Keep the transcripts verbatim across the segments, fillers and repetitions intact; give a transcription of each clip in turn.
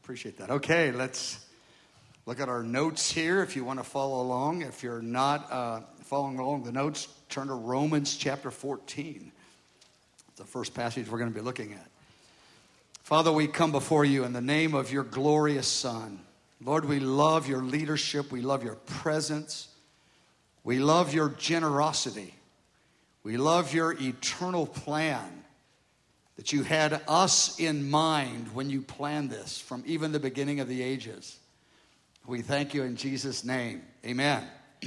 appreciate that. Okay, let's look at our notes here if you want to follow along. If you're not uh, following along the notes, turn to Romans chapter fourteen. It's the first passage we're going to be looking at. Father, we come before you in the name of your glorious Son. Lord, we love your leadership. We love your presence. We love your generosity. We love your eternal plan that you had us in mind when you planned this from even the beginning of the ages. We thank you in Jesus' name. Amen.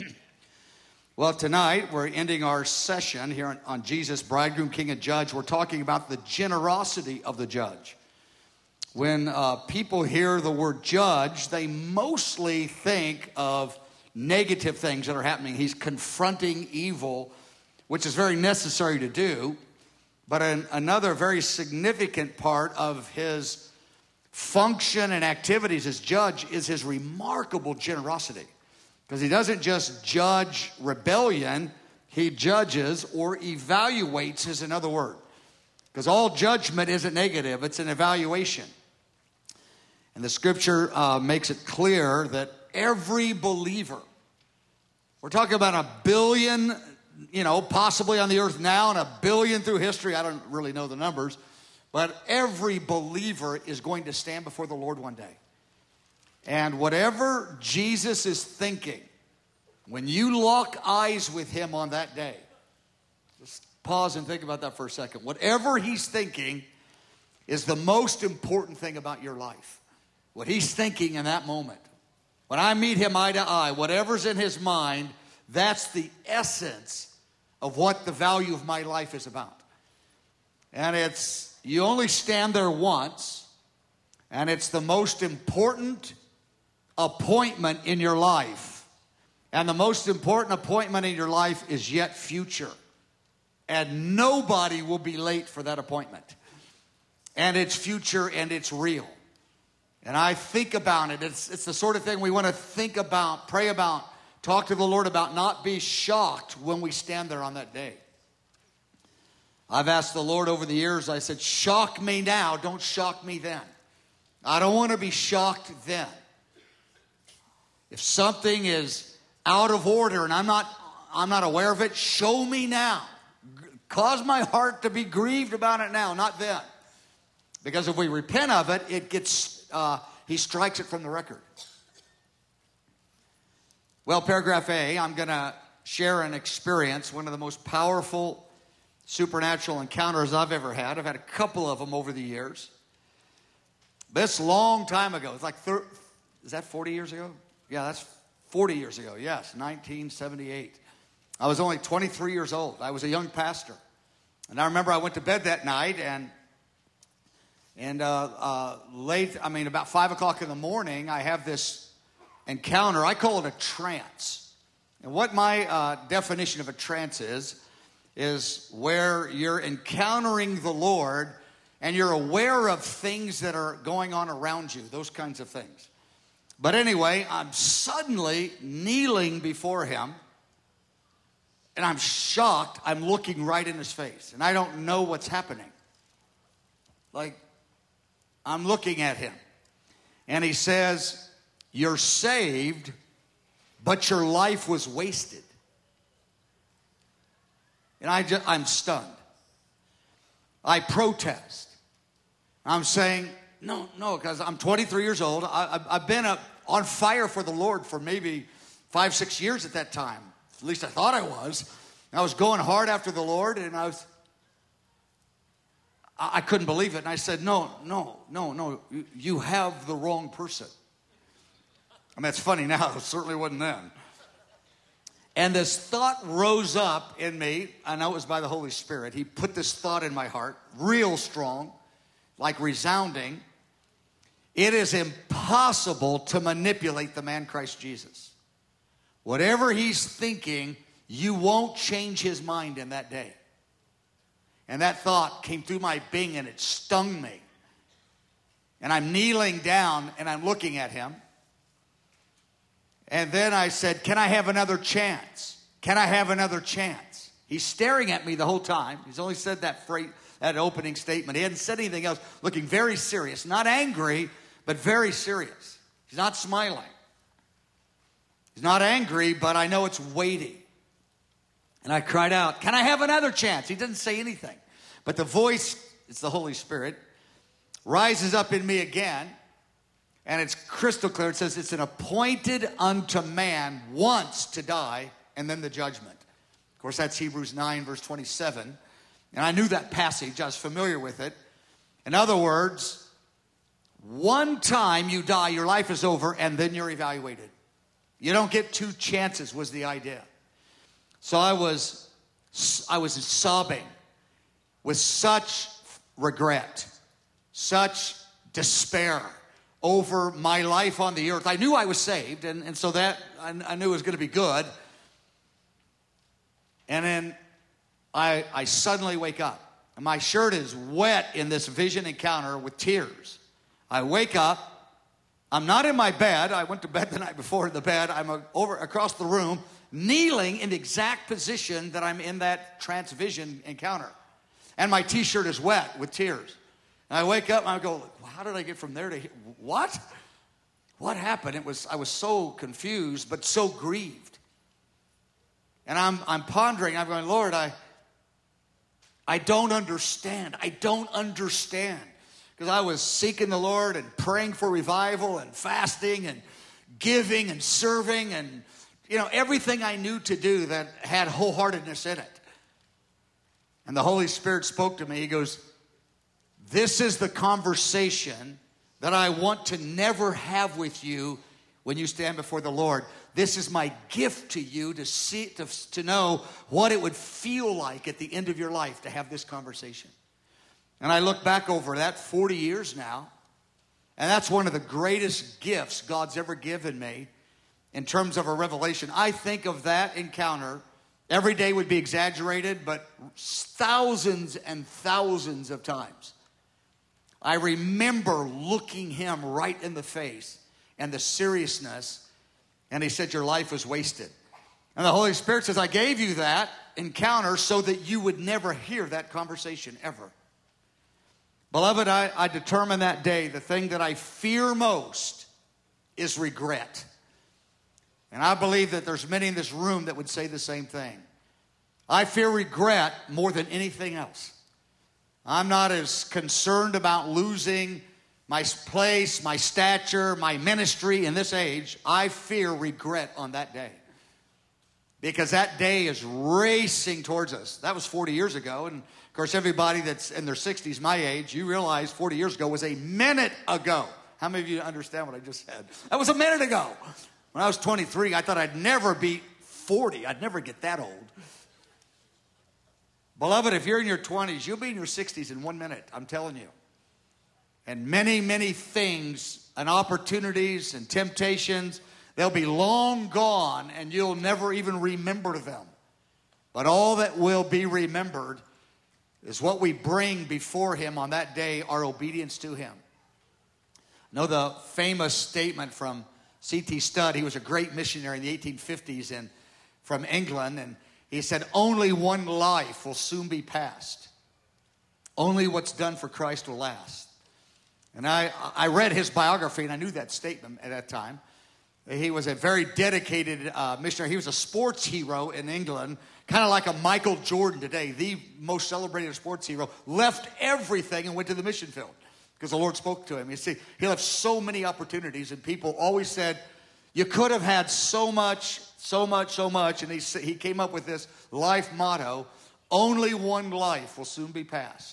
Well, tonight we're ending our session here on, on Jesus, Bridegroom, King, and Judge. We're talking about the generosity of the judge. When uh, people hear the word judge, they mostly think of negative things that are happening. He's confronting evil, which is very necessary to do. But an, another very significant part of his function and activities as judge is his remarkable generosity. Because he doesn't just judge rebellion, he judges or evaluates is another word. Because all judgment isn't negative, it's an evaluation. And the scripture uh, makes it clear that every believer, we're talking about a billion, you know, possibly on the earth now and a billion through history. I don't really know the numbers. But every believer is going to stand before the Lord one day. And whatever Jesus is thinking, when you lock eyes with him on that day, just pause and think about that for a second. Whatever he's thinking is the most important thing about your life. What he's thinking in that moment. When I meet him eye to eye, whatever's in his mind, that's the essence of what the value of my life is about. And it's, you only stand there once, and it's the most important appointment in your life. And the most important appointment in your life is yet future. And nobody will be late for that appointment. And it's future and it's real. And I think about it. It's, it's the sort of thing we want to think about, pray about, talk to the Lord about, not be shocked when we stand there on that day. I've asked the Lord over the years, I said, shock me now, don't shock me then. I don't want to be shocked then. If something is out of order and I'm not, I'm not aware of it, show me now. Cause my heart to be grieved about it now, not then. Because if we repent of it, it gets, uh, he strikes it from the record. Well, paragraph A, I'm going to share an experience, one of the most powerful supernatural encounters I've ever had. I've had a couple of them over the years. This long time ago, it's like, thirty, is that forty years ago? Yeah, that's forty years ago, yes, nineteen seventy-eight. I was only twenty-three years old. I was a young pastor. And I remember I went to bed that night and and uh, uh, late, I mean about five o'clock in the morning, I have this encounter. I call it a trance. And what my uh, definition of a trance is, is where you're encountering the Lord and you're aware of things that are going on around you, those kinds of things. But anyway, I'm suddenly kneeling before him, and I'm shocked. I'm looking right in his face, and I don't know what's happening. Like, I'm looking at him, and he says, "You're saved, but your life was wasted." And I just, I'm stunned. I protest. I'm saying, no, no, because I'm twenty-three years old. I, I, I've been a, on fire for the Lord for maybe five, six years at that time. At least I thought I was. I was going hard after the Lord, and I was, I, I couldn't believe it. And I said, no, no, no, no, you, you have the wrong person. I mean, it's funny now. It certainly wasn't then. And this thought rose up in me. I know it was by the Holy Spirit. He put this thought in my heart, real strong, like resounding. It is impossible to manipulate the man Christ Jesus. Whatever he's thinking, you won't change his mind in that day. And that thought came through my being and it stung me. And I'm kneeling down and I'm looking at him. And then I said, can I have another chance? Can I have another chance? He's staring at me the whole time. He's only said that phrase, that opening statement. He hadn't said anything else, looking very serious, not angry, but very serious. He's not smiling. He's not angry, but I know it's weighty. And I cried out, "Can I have another chance?" He doesn't say anything. But the voice, it's the Holy Spirit, rises up in me again. And it's crystal clear. It says, "It's an appointed unto man once to die, and then the judgment." Of course, that's Hebrews nine, verse twenty-seven. And I knew that passage. I was familiar with it. In other words, one time you die, your life is over, and then you're evaluated. You don't get two chances, was the idea. So I was, I was sobbing with such regret, such despair over my life on the earth. I knew I was saved, and, and so that I, I knew it was going to be good. And then I, I suddenly wake up, and my shirt is wet in this vision encounter with tears. I wake up. I'm not in my bed. I went to bed the night before in the bed. I'm a, over across the room, kneeling in the exact position that I'm in that trance vision encounter. And my t-shirt is wet with tears. And I wake up and I go, how did I get from there to here? What? What happened? It was I was so confused, but so grieved. And I'm I'm pondering, I'm going, Lord, I I don't understand. I don't understand. Because I was seeking the Lord and praying for revival and fasting and giving and serving and, you know, everything I knew to do that had wholeheartedness in it. And the Holy Spirit spoke to me. He goes, "This is the conversation that I want to never have with you when you stand before the Lord. This is my gift to you to see, to, to know what it would feel like at the end of your life to have this conversation." And I look back over that forty years now, and that's one of the greatest gifts God's ever given me in terms of a revelation. I think of that encounter. Every day would be exaggerated, but thousands and thousands of times. I remember looking him right in the face and the seriousness, and he said, "Your life was wasted." And the Holy Spirit says, "I gave you that encounter so that you would never hear that conversation ever." Beloved, I, I determined that day the thing that I fear most is regret. And I believe that there's many in this room that would say the same thing. I fear regret more than anything else. I'm not as concerned about losing my place, my stature, my ministry in this age. I fear regret on that day. Because that day is racing towards us. That was forty years ago. And of course, everybody that's in their sixties, my age, you realize forty years ago was a minute ago. How many of you understand what I just said? That was a minute ago. When I was twenty-three, I thought I'd never be forty. I'd never get that old. Beloved, if you're in your twenties, you'll be in your sixties in one minute, I'm telling you. And many, many things and opportunities and temptations, they'll be long gone and you'll never even remember them. But all that will be remembered is what we bring before him on that day, our obedience to him. Know the famous statement from C T Studd. He was a great missionary in the eighteen fifties and from England, and he said, "Only one life will soon be passed. Only what's done for Christ will last." And I, I read his biography, and I knew that statement at that time. He was a very dedicated uh, missionary. He was a sports hero in England, kind of like a Michael Jordan today, the most celebrated sports hero. Left everything and went to the mission field because the Lord spoke to him. You see, he left so many opportunities, and people always said, "You could have had so much, so much, so much." And he, he came up with this life motto, "Only one life will soon be passed.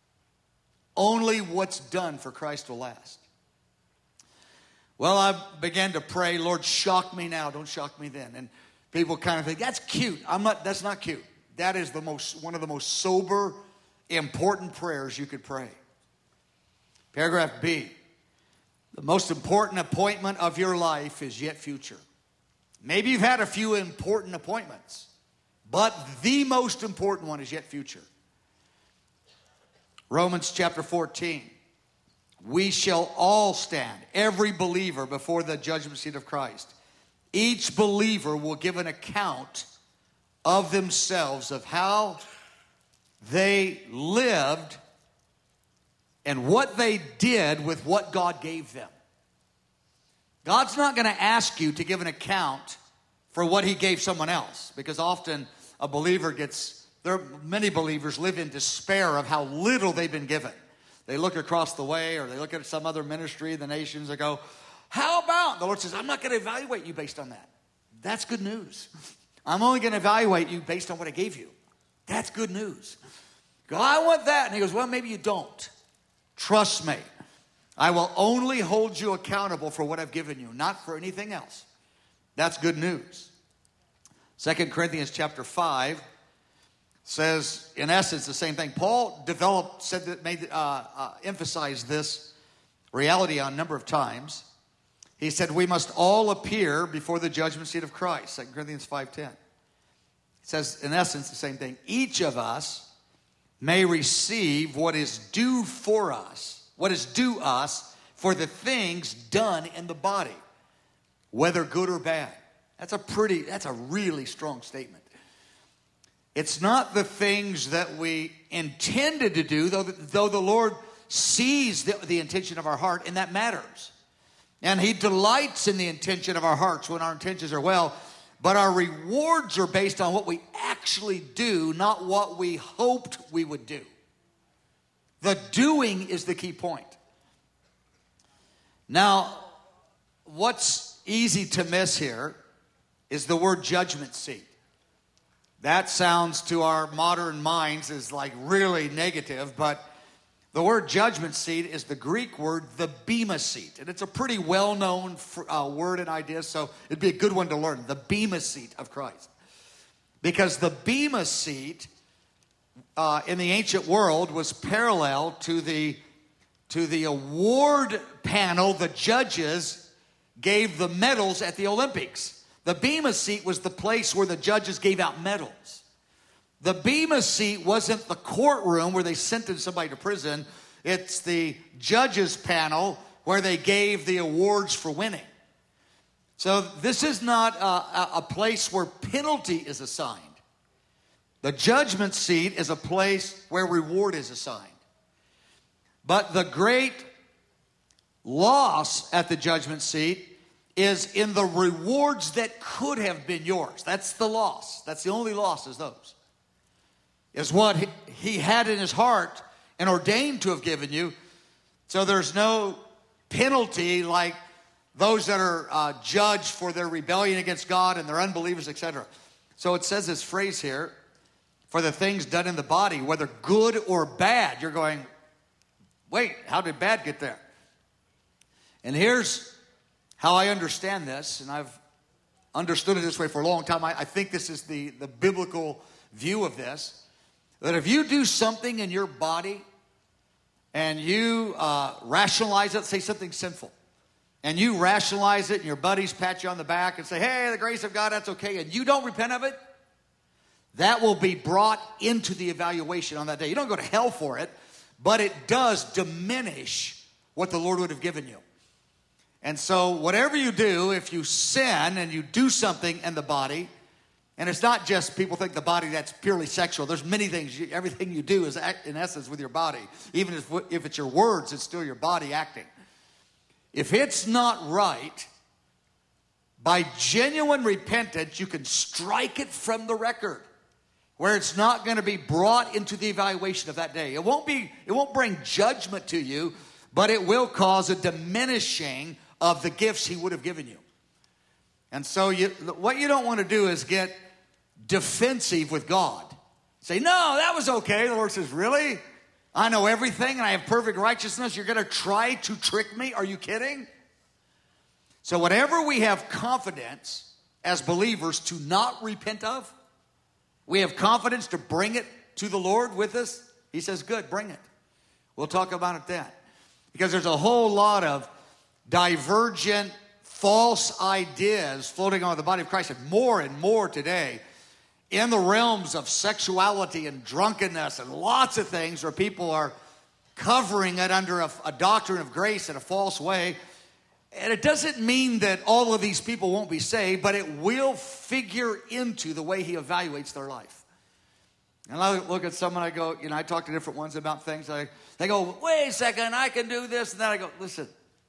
Only what's done for Christ will last." Well, I began to pray, "Lord, shock me now. Don't shock me then." And people kind of think, "That's cute." I'm not, that's not cute. That is the most, one of the most sober, important prayers you could pray. Paragraph B. The most important appointment of your life is yet future. Maybe you've had a few important appointments, but the most important one is yet future. Romans chapter fourteen. We shall all stand, every believer, before the judgment seat of Christ. Each believer will give an account of themselves, of how they lived and what they did with what God gave them. God's not going to ask you to give an account for what he gave someone else, because often a believer gets, there are many believers live in despair of how little they've been given. They look across the way, or they look at some other ministry in the nations and go, how about? The Lord says, I'm not going to evaluate you based on that. That's good news. I'm only going to evaluate you based on what I gave you. That's good news. Go, I want that. And he goes, well, maybe you don't. Trust me. I will only hold you accountable for what I've given you, not for anything else. That's good news. Second Corinthians chapter five says, in essence, the same thing. Paul developed, said that, made, uh, uh, emphasized this reality on a number of times. He said, we must all appear before the judgment seat of Christ. Second Corinthians five ten. It says, in essence, the same thing. Each of us may receive what is due for us, what is due us for the things done in the body, whether good or bad. That's a pretty, that's a really strong statement. It's not the things that we intended to do, though, though the Lord sees the, the intention of our heart, and that matters. And he delights in the intention of our hearts when our intentions are well. But our rewards are based on what we actually do, not what we hoped we would do. The doing is the key point. Now, what's easy to miss here is the word judgment seat. That sounds to our modern minds as like really negative, but the word judgment seat is the Greek word, the bema seat. And it's a pretty well-known uh, word and idea, so it'd be a good one to learn, the bema seat of Christ. Because the bema seat uh, in the ancient world was parallel to the, to the award panel the judges gave the medals at the Olympics. The bema seat was the place where the judges gave out medals. The bema seat wasn't the courtroom where they sentenced somebody to prison. It's the judges panel where they gave the awards for winning. So this is not a, a place where penalty is assigned. The judgment seat is a place where reward is assigned. But the great loss at the judgment seat is in the rewards that could have been yours. That's the loss. That's the only loss is those. Is what he, he had in his heart and ordained to have given you. So there's no penalty like those that are uh, judged for their rebellion against God and their unbelievers, et cetera. So it says this phrase here, for the things done in the body, whether good or bad. You're going, wait, how did bad get there? And here's how I understand this, and I've understood it this way for a long time. I, I think this is the, the biblical view of this, that if you do something in your body and you uh, rationalize it, say something sinful, and you rationalize it and your buddies pat you on the back and say, hey, the grace of God, that's okay, and you don't repent of it, that will be brought into the evaluation on that day. You don't go to hell for it, but it does diminish what the Lord would have given you. And so whatever you do, if you sin and you do something in the body, and it's not just people think the body that's purely sexual. There's many things. You, everything you do is in essence with your body. Even if, if it's your words, it's still your body acting. If it's not right, by genuine repentance, you can strike it from the record, where it's not going to be brought into the evaluation of that day. It won't be. It won't bring judgment to you, but it will cause a diminishing of the gifts he would have given you. And so you, what you don't want to do is get defensive with God. Say, no, that was okay. The Lord says, really? I know everything and I have perfect righteousness. You're going to try to trick me? Are you kidding? So whatever we have confidence as believers to not repent of, we have confidence to bring it to the Lord with us. He says, good, bring it. We'll talk about it then. Because there's a whole lot of divergent, false ideas floating on the body of Christ, and more and more today in the realms of sexuality and drunkenness and lots of things where people are covering it under a, a doctrine of grace in a false way. And it doesn't mean that all of these people won't be saved, but it will figure into the way he evaluates their life. And I look at someone, I go, you know, I talk to different ones about things. I, they go, wait a second, I can do this. And then I go, listen,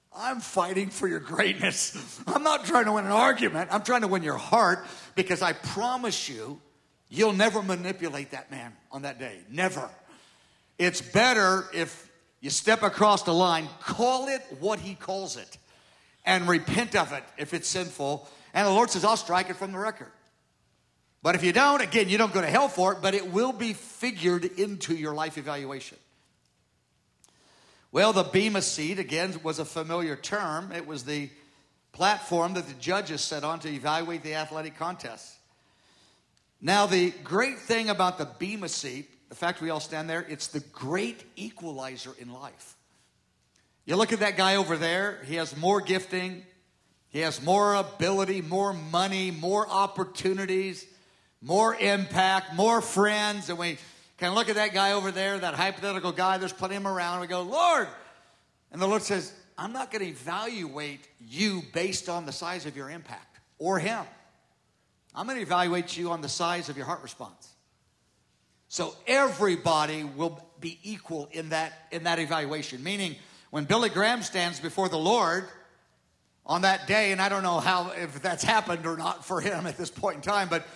I'm fighting for your greatness. I'm not trying to win an argument. I'm trying to win your heart, because I promise you, you'll never manipulate that man on that day. Never. It's better if you step across the line, call it what he calls it, and repent of it if it's sinful. And the Lord says, I'll strike it from the record. But if you don't, again, you don't go to hell for it, but it will be figured into your life evaluation. Well, the Bema seat, again, was a familiar term. It was the platform that the judges sat on to evaluate the athletic contests. Now, the great thing about the Bema seat, the fact we all stand there, it's the great equalizer in life. You look at that guy over there, he has more gifting, he has more ability, more money, more opportunities, more impact, more friends, and we can look at that guy over there, that hypothetical guy, there's plenty of them around, and we go, Lord, and the Lord says, I'm not going to evaluate you based on the size of your impact or him. I'm going to evaluate you on the size of your heart response. So everybody will be equal in that, in that evaluation. Meaning, when Billy Graham stands before the Lord on that day, and I don't know how, if that's happened or not for him at this point in time, but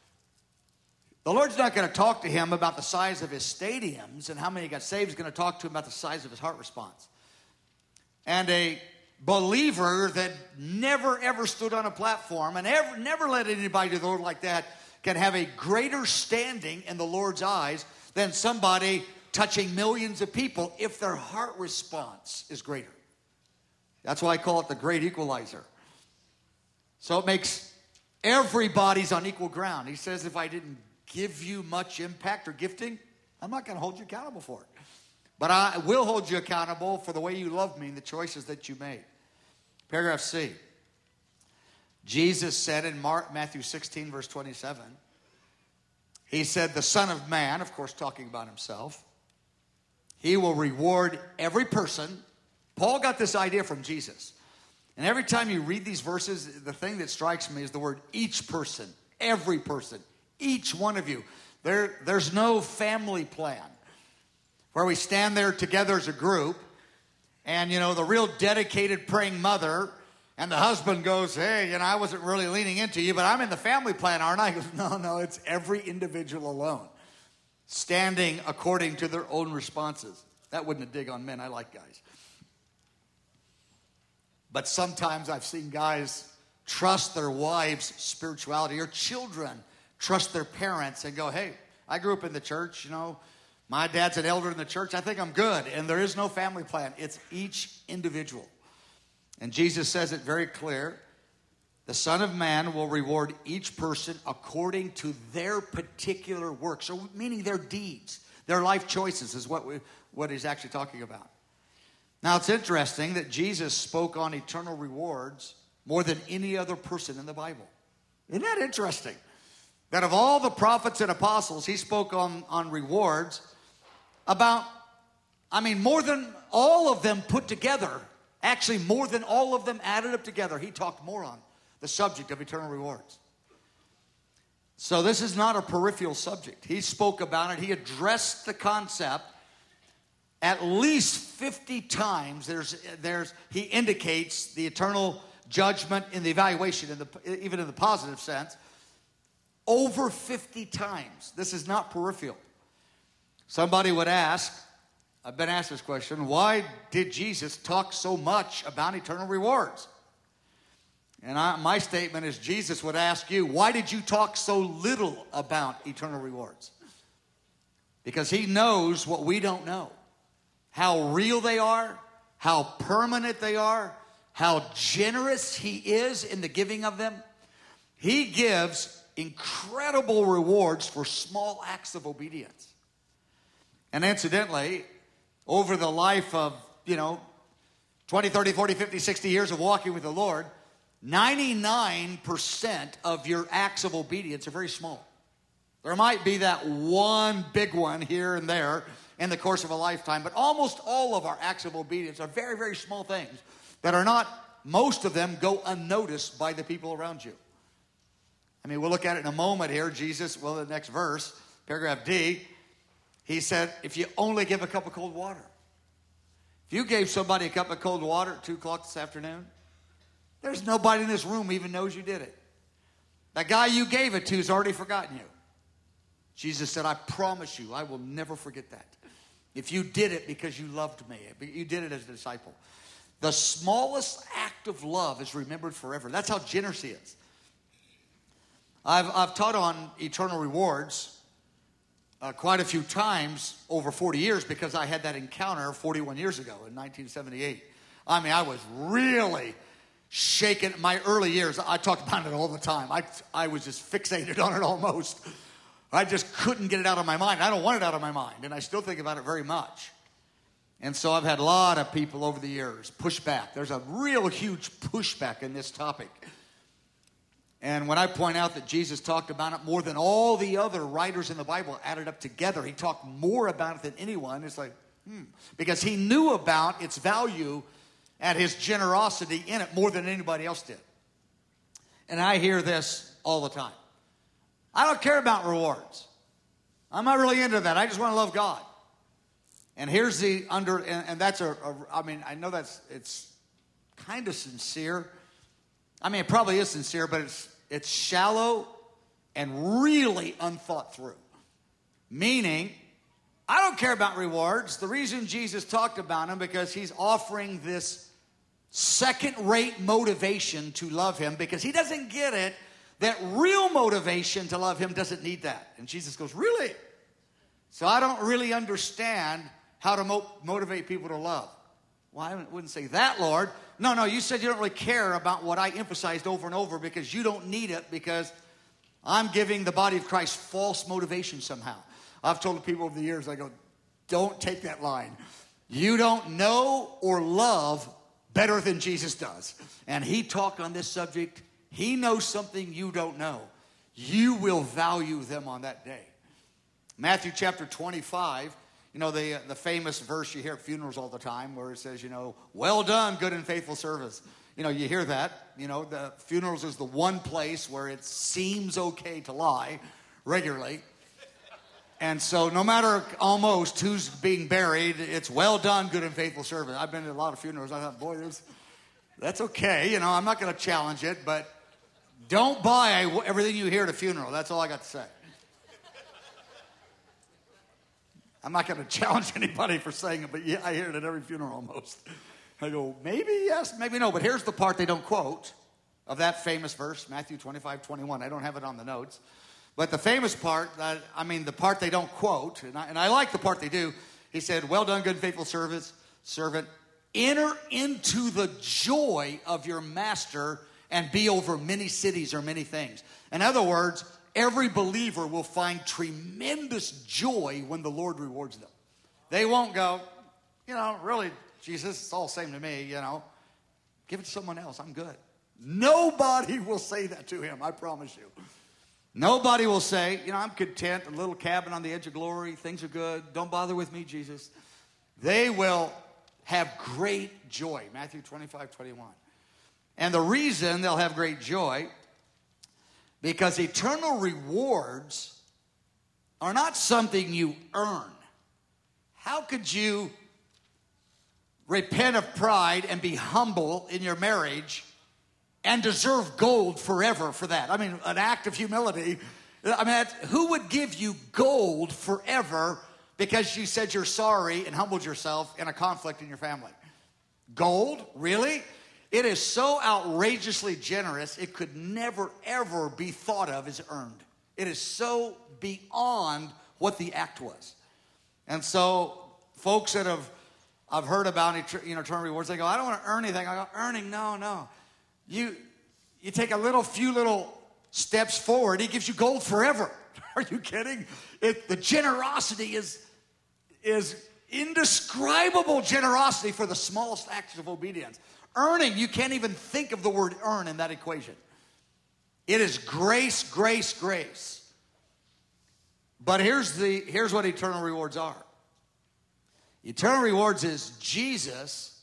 the Lord's not going to talk to him about the size of his stadiums and how many got saved. He's going to talk to him about the size of his heart response. And a believer that never, ever stood on a platform and ever, never led anybody to the Lord like that can have a greater standing in the Lord's eyes than somebody touching millions of people if their heart response is greater. That's why I call it the great equalizer. So it makes everybody's on equal ground. He says, if I didn't give you much impact or gifting, I'm not going to hold you accountable for it. But I will hold you accountable for the way you love me and the choices that you made. Paragraph C. Jesus said in Mark, Matthew sixteen, verse twenty-seven, he said, the Son of Man, of course talking about himself, he will reward every person. Paul got this idea from Jesus. And every time you read these verses, the thing that strikes me is the word each person, every person, each one of you. There, there's no family plan where we stand there together as a group and, you know, the real dedicated praying mother and the husband goes, hey, you know, I wasn't really leaning into you, but I'm in the family plan, aren't I? He goes, no, no, it's every individual alone, standing according to their own responses. That wouldn't a dig on men. I like guys. But sometimes I've seen guys trust their wives' spirituality, or children trust their parents and go, hey, I grew up in the church, you know, my dad's an elder in the church, I think I'm good. And there is no family plan. It's each individual. And Jesus says it very clear. The Son of Man will reward each person according to their particular work. So meaning their deeds, their life choices is what we, what he's actually talking about. Now it's interesting that Jesus spoke on eternal rewards more than any other person in the Bible. Isn't that interesting? That of all the prophets and apostles, he spoke on, on rewards about, I mean, more than all of them put together. Actually, more than all of them added up together. He talked more on the subject of eternal rewards. So this is not a peripheral subject. He spoke about it. He addressed the concept at least fifty times. There's, there's, he indicates the eternal judgment in the evaluation, in the, even in the positive sense, over fifty times. This is not peripheral. Somebody would ask, I've been asked this question, why did Jesus talk so much about eternal rewards? And I, my statement is, Jesus would ask you, why did you talk so little about eternal rewards? Because he knows what we don't know. How real they are, how permanent they are, how generous he is in the giving of them. He gives incredible rewards for small acts of obedience. And incidentally, over the life of, you know, twenty, thirty, forty, fifty, sixty years of walking with the Lord, ninety-nine percent of your acts of obedience are very small. There might be that one big one here and there in the course of a lifetime, but almost all of our acts of obedience are very, very small things that are not, most of them go unnoticed by the people around you. I mean, we'll look at it in a moment here. Jesus, well, the next verse, paragraph D, he said, if you only give a cup of cold water, If you gave somebody a cup of cold water at two o'clock this afternoon, there's nobody in this room even knows you did it. That guy you gave it to has already forgotten you. Jesus said, I promise you, I will never forget that. If you did it because you loved me, you did it as a disciple. The smallest act of love is remembered forever. That's how generous he is. I've, I've taught on eternal rewards uh, quite a few times over forty years because I had that encounter forty-one years ago in nineteen seventy-eight. I mean, I was really shaken. My early years, I talked about it all the time. I, I was just fixated on it almost. I just couldn't get it out of my mind. I don't want it out of my mind, and I still think about it very much. And so I've had a lot of people over the years push back. There's a real huge pushback in this topic. And when I point out that Jesus talked about it more than all the other writers in the Bible added up together, he talked more about it than anyone. It's like, hmm. Because he knew about its value and his generosity in it more than anybody else did. And I hear this all the time. I don't care about rewards. I'm not really into that. I just want to love God. And here's the under, and, and that's a, a, I mean, I know that's, it's kind of sincere. I mean, it probably is sincere, but it's, it's shallow and really unthought through. Meaning, I don't care about rewards. The reason Jesus talked about them, because he's offering this second-rate motivation to love him, because he doesn't get it that real motivation to love him doesn't need that. And Jesus goes, really? So I don't really understand how to mo- motivate people to love. Well, I wouldn't say that, Lord. No, no, you said you don't really care about what I emphasized over and over because you don't need it, because I'm giving the body of Christ false motivation somehow. I've told people over the years, I go, don't take that line. You don't know or love better than Jesus does. And he talked on this subject. He knows something you don't know. You will value them on that day. Matthew chapter twenty-five, you know, the, the famous verse you hear at funerals all the time where it says, you know, well done, good and faithful service. You know, you hear that. You know, the funerals is the one place where it seems okay to lie regularly. And so no matter almost who's being buried, it's well done, good and faithful service. I've been to a lot of funerals. I thought, boy, that's, that's okay. You know, I'm not going to challenge it, but don't buy everything you hear at a funeral. That's all I got to say. I'm not going to challenge anybody for saying it, but yeah, I hear it at every funeral almost. I go, maybe yes, maybe no. But here's the part they don't quote of that famous verse, Matthew twenty-five, twenty-one. I don't have it on the notes. But the famous part, that, I mean, the part they don't quote, and I, and I like the part they do. He said, well done, good and faithful service, servant. Enter into the joy of your master and be over many cities or many things. In other words, every believer will find tremendous joy when the Lord rewards them. They won't go, you know, really, Jesus, it's all the same to me, you know. Give it to someone else. I'm good. Nobody will say that to him, I promise you. Nobody will say, you know, I'm content, a little cabin on the edge of glory, things are good, don't bother with me, Jesus. They will have great joy, Matthew twenty-five, twenty-one. And the reason they'll have great joy, because eternal rewards are not something you earn. How could you repent of pride and be humble in your marriage and deserve gold forever for that? I mean, an act of humility. I mean, who would give you gold forever because you said you're sorry and humbled yourself in a conflict in your family? Gold? Really? It is so outrageously generous, it could never, ever be thought of as earned. It is so beyond what the act was. And so, folks that have I've heard about, you know, eternal rewards, they go, I don't want to earn anything. I go, earning, no, no. You you take a little, few little steps forward, he gives you gold forever. Are you kidding? It, the generosity is, is indescribable generosity for the smallest acts of obedience. Earning, you can't even think of the word earn in that equation. It is grace, grace, grace. But here's the here's what eternal rewards are. Eternal rewards is Jesus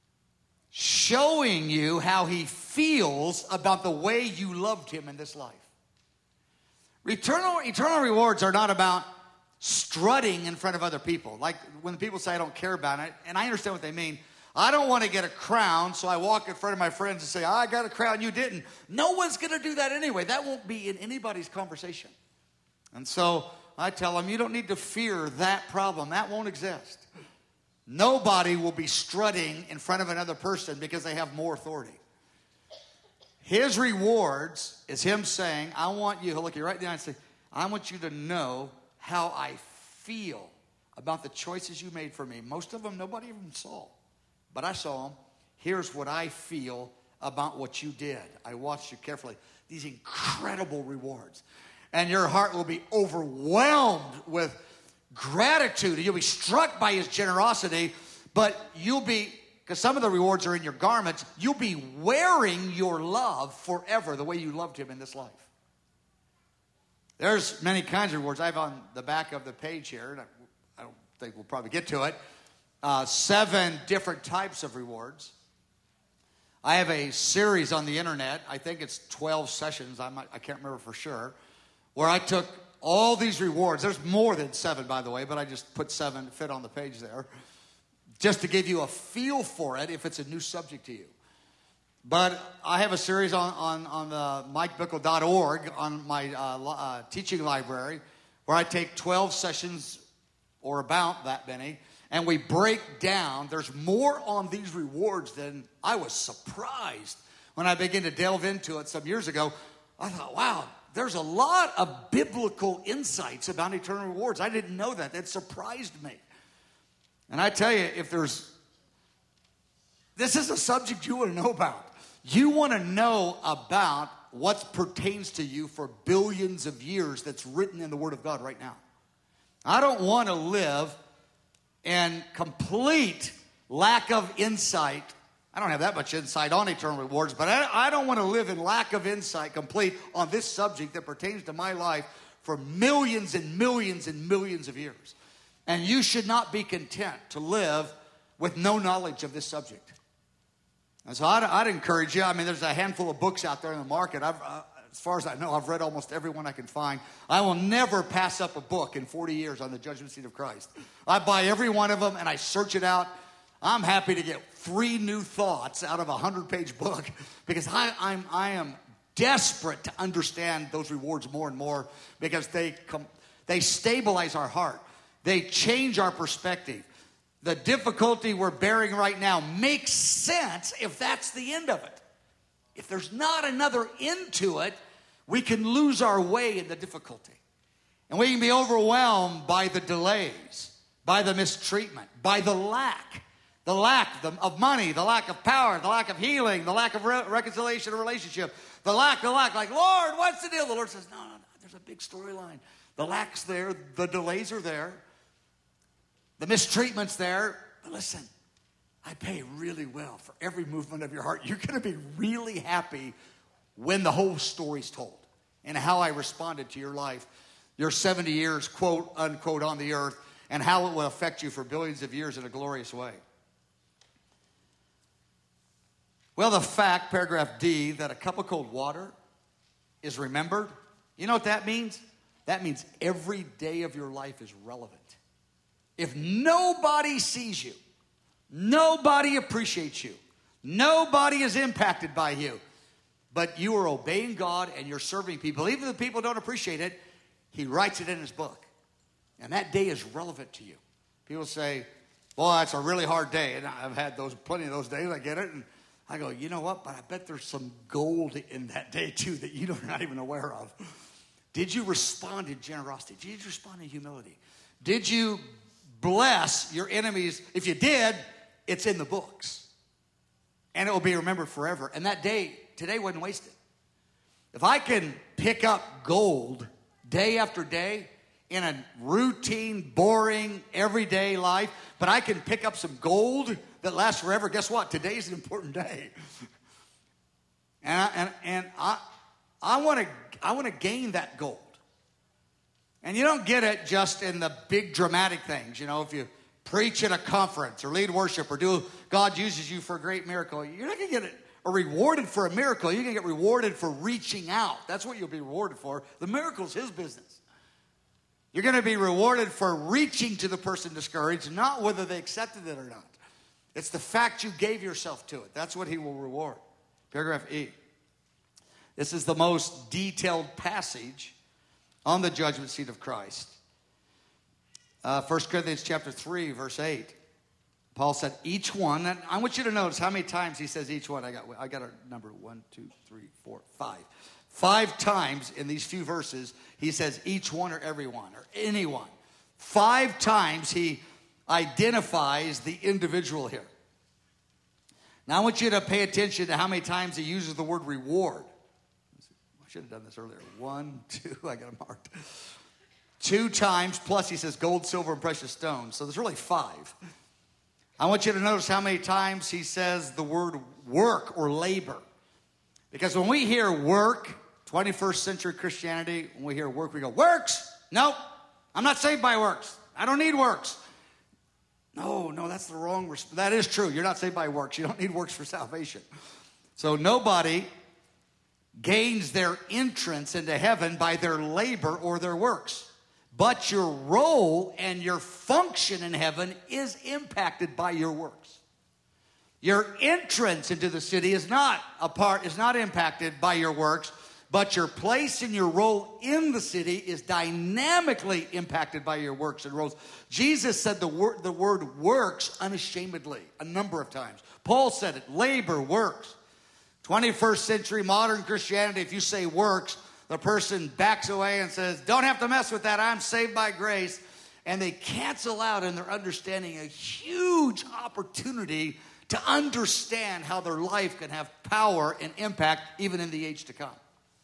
showing you how he feels about the way you loved him in this life. Eternal, eternal rewards are not about strutting in front of other people. Like when people say I don't care about it, and I understand what they mean. I don't want to get a crown, so I walk in front of my friends and say, I got a crown, you didn't. No one's going to do that anyway. That won't be in anybody's conversation. And so I tell them, you don't need to fear that problem. That won't exist. Nobody will be strutting in front of another person because they have more authority. His rewards is him saying, I want you, he'll look you right down and say, I want you to know how I feel about the choices you made for me. Most of them nobody even saw. But I saw them. Here's what I feel about what you did. I watched you carefully. These incredible rewards. And your heart will be overwhelmed with gratitude. You'll be struck by his generosity. But you'll be, because some of the rewards are in your garments, you'll be wearing your love forever the way you loved him in this life. There's many kinds of rewards. I have on the back of the page here, and I, I don't think we'll probably get to it, Uh, seven different types of rewards. I have a series on the internet. I think it's twelve sessions. I, might, I can't remember for sure. Where I took all these rewards. There's more than seven, by the way, but I just put seven to fit on the page there. Just to give you a feel for it if it's a new subject to you. But I have a series on, on, on the mike bickle dot org on my uh, uh, teaching library where I take twelve sessions or about that many. And we break down, there's more on these rewards than I was surprised when I began to delve into it some years ago. I thought, wow, there's a lot of biblical insights about eternal rewards. I didn't know that. That surprised me. And I tell you, if there's, this is a subject you want to know about. You want to know about what pertains to you for billions of years that's written in the Word of God right now. I don't want to live and complete lack of insight. I don't have that much insight on eternal rewards, but I, I don't want to live in lack of insight complete on this subject that pertains to my life for millions and millions and millions of years. And you should not be content to live with no knowledge of this subject. And so I'd, I'd encourage you. I mean, there's a handful of books out there in the market. I've, uh, as far as I know, I've read almost every one I can find. I will never pass up a book in forty years on the judgment seat of Christ. I buy every one of them and I search it out. I'm happy to get three new thoughts out of a hundred-page book because I, I'm, I am desperate to understand those rewards more and more because they come, they stabilize our heart. They change our perspective. The difficulty we're bearing right now makes sense if that's the end of it. If there's not another end to it, we can lose our way in the difficulty. And we can be overwhelmed by the delays, by the mistreatment, by the lack. The lack of money, the lack of power, the lack of healing, the lack of re- reconciliation of relationship. The lack, the lack, like, Lord, what's the deal? The Lord says, no, no, no, there's a big storyline. The lack's there, the delays are there, the mistreatment's there. But listen, I pay really well for every movement of your heart. You're going to be really happy when the whole story's told and how I responded to your life, your seventy years, quote, unquote, on the earth, and how it will affect you for billions of years in a glorious way. Well, the fact, paragraph D, that a cup of cold water is remembered, you know what that means? That means every day of your life is relevant. If nobody sees you, nobody appreciates you, nobody is impacted by you, but you are obeying God and you're serving people, even if the people don't appreciate it, he writes it in his book. And that day is relevant to you. People say, well, it's a really hard day. And I've had those plenty of those days. I get it. And I go, you know what? But I bet there's some gold in that day, too, that you're not even aware of. Did you respond in generosity? Did you respond in humility? Did you bless your enemies? If you did, it's in the books. And it will be remembered forever. And that day, today wasn't wasted. If I can pick up gold day after day in a routine, boring, everyday life, but I can pick up some gold that lasts forever, guess what? Today's an important day. And I, and, and I, I want to I want to gain that gold. And you don't get it just in the big dramatic things. You know, if you preach at a conference or lead worship or do, God uses you for a great miracle, you're not going to get it or rewarded for a miracle. You're going to get rewarded for reaching out. That's what you'll be rewarded for. The miracle's his business. You're going to be rewarded for reaching to the person discouraged, not whether they accepted it or not. It's the fact you gave yourself to it. That's what he will reward. Paragraph E. This is the most detailed passage on the judgment seat of Christ. Uh, First Corinthians chapter three, verse eight. Paul said, each one, and I want you to notice how many times he says each one. I got, I got a number, one, two, three, four, five. Five times in these few verses, he says each one or everyone or anyone. Five times he identifies the individual here. Now I want you to pay attention to how many times he uses the word reward. I should have done this earlier. One, two, I got them marked. Two times, plus he says gold, silver, and precious stones. So there's really five. I want you to notice how many times he says the word work or labor. Because when we hear work, twenty-first century Christianity, when we hear work, we go, works? Nope, I'm not saved by works. I don't need works. No, no, that's the wrong response. That is true. You're not saved by works. You don't need works for salvation. So nobody gains their entrance into heaven by their labor or their works. But your role and your function in heaven is impacted by your works. Your entrance into the city is not a part, is not impacted by your works, but your place and your role in the city is dynamically impacted by your works and roles. Jesus said the word, the word works unashamedly a number of times. Paul said it, labor, works. twenty-first century modern Christianity, if you say works, the person backs away and says, don't have to mess with that, I'm saved by grace. And they cancel out in their understanding a huge opportunity to understand how their life can have power and impact even in the age to come.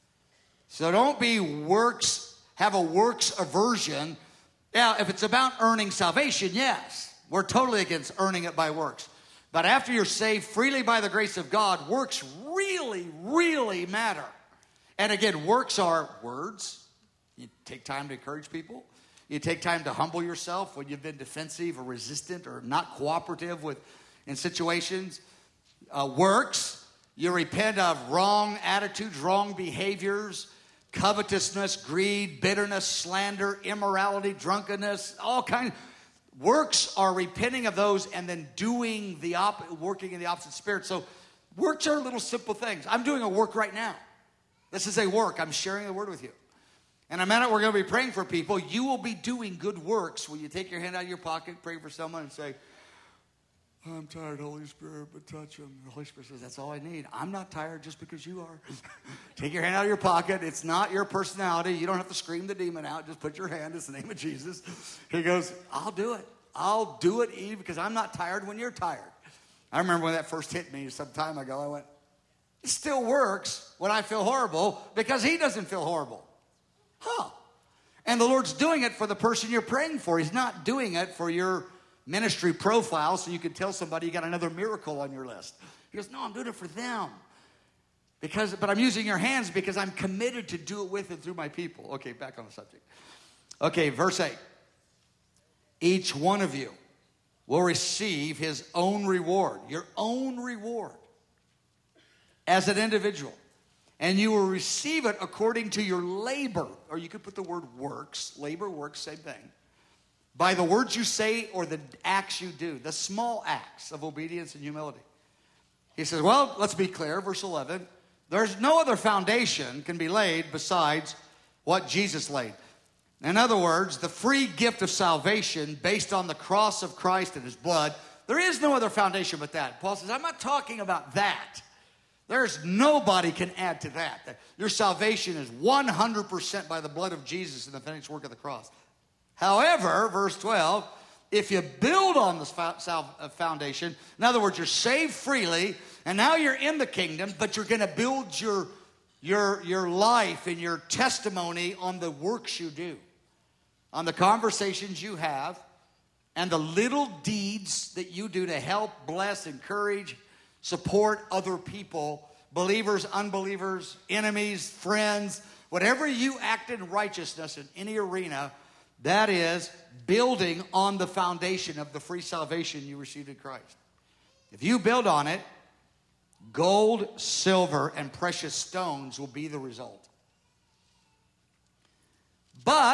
So don't be works, have a works aversion. Now, if it's about earning salvation, yes, we're totally against earning it by works. But after you're saved freely by the grace of God, works really, really matter. And again, works are words. You take time to encourage people. You take time to humble yourself when you've been defensive or resistant or not cooperative with in situations. Uh, works, you repent of wrong attitudes, wrong behaviors, covetousness, greed, bitterness, slander, immorality, drunkenness, all kinds. Works are repenting of those and then doing the op- working in the opposite spirit. So works are little simple things. I'm doing a work right now. This is a work. I'm sharing the word with you. And a minute we're going to be praying for people. You will be doing good works when you take your hand out of your pocket, pray for someone and say, I'm tired, Holy Spirit, but touch them. The Holy Spirit says, that's all I need. I'm not tired just because you are. Take your hand out of your pocket. It's not your personality. You don't have to scream the demon out. Just put your hand. It's the name of Jesus. He goes, I'll do it. I'll do it even because I'm not tired when you're tired. I remember when that first hit me some time ago. I went, it still works when I feel horrible because he doesn't feel horrible. Huh. And the Lord's doing it for the person you're praying for. He's not doing it for your ministry profile so you can tell somebody you got another miracle on your list. He goes, no, I'm doing it for them. Because, but I'm using your hands because I'm committed to do it with and through my people. Okay, back on the subject. Okay, verse eight. Each one of you will receive his own reward, your own reward as an individual. And you will receive it according to your labor. Or you could put the word works. Labor, works, same thing. By the words you say or the acts you do. The small acts of obedience and humility. He says, well, let's be clear. Verse eleven. There's no other foundation can be laid besides what Jesus laid. In other words, the free gift of salvation based on the cross of Christ and his blood. There is no other foundation but that. Paul says, I'm not talking about that. There's nobody can add to that. Your salvation is one hundred percent by the blood of Jesus and the finished work of the cross. However, verse twelve, if you build on this foundation, in other words, you're saved freely, and now you're in the kingdom, but you're going to build your, your, your life and your testimony on the works you do, on the conversations you have, and the little deeds that you do to help, bless, encourage, support other people, believers, unbelievers, enemies, friends, whatever you act in righteousness in any arena, that is building on the foundation of the free salvation you received in Christ. If you build on it, gold, silver, and precious stones will be the result. But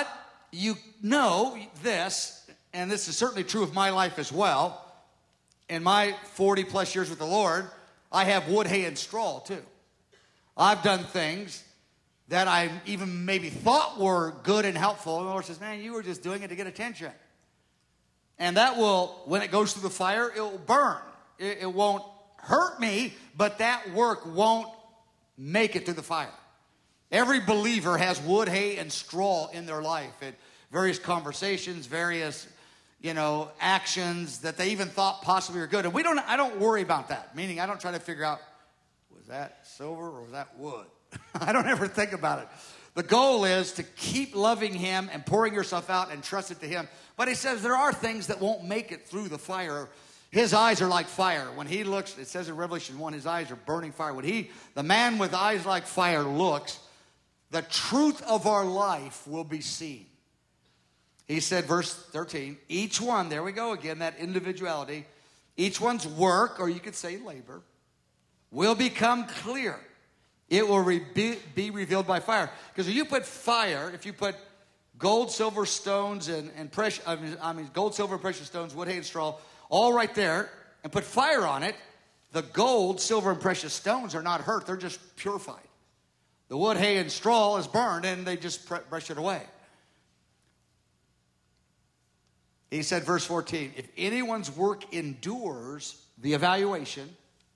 you know this, and this is certainly true of my life as well. In my forty plus years with the Lord, I have wood, hay, and straw too. I've done things that I even maybe thought were good and helpful. And the Lord says, man, you were just doing it to get attention. And that will, when it goes through the fire, it will burn. It, it won't hurt me, but that work won't make it through the fire. Every believer has wood, hay, and straw in their life. At various conversations, various, you know, actions that they even thought possibly were good. And we don't, I don't worry about that. Meaning I don't try to figure out, was that silver or was that wood? I don't ever think about it. The goal is to keep loving him and pouring yourself out and trust it to him. But he says there are things that won't make it through the fire. His eyes are like fire. When he looks, it says in Revelation one, his eyes are burning fire. When he, the man with eyes like fire looks, the truth of our life will be seen. He said, verse thirteen, each one, there we go again, that individuality, each one's work, or you could say labor, will become clear. It will re- be, be revealed by fire. Because if you put fire, if you put gold, silver, stones, and, and precious, I mean, I mean gold, silver, precious stones, wood, hay, and straw, all right there, and put fire on it, the gold, silver, and precious stones are not hurt. They're just purified. The wood, hay, and straw is burned, and they just pre- brush it away. He said, verse fourteen, if anyone's work endures the evaluation,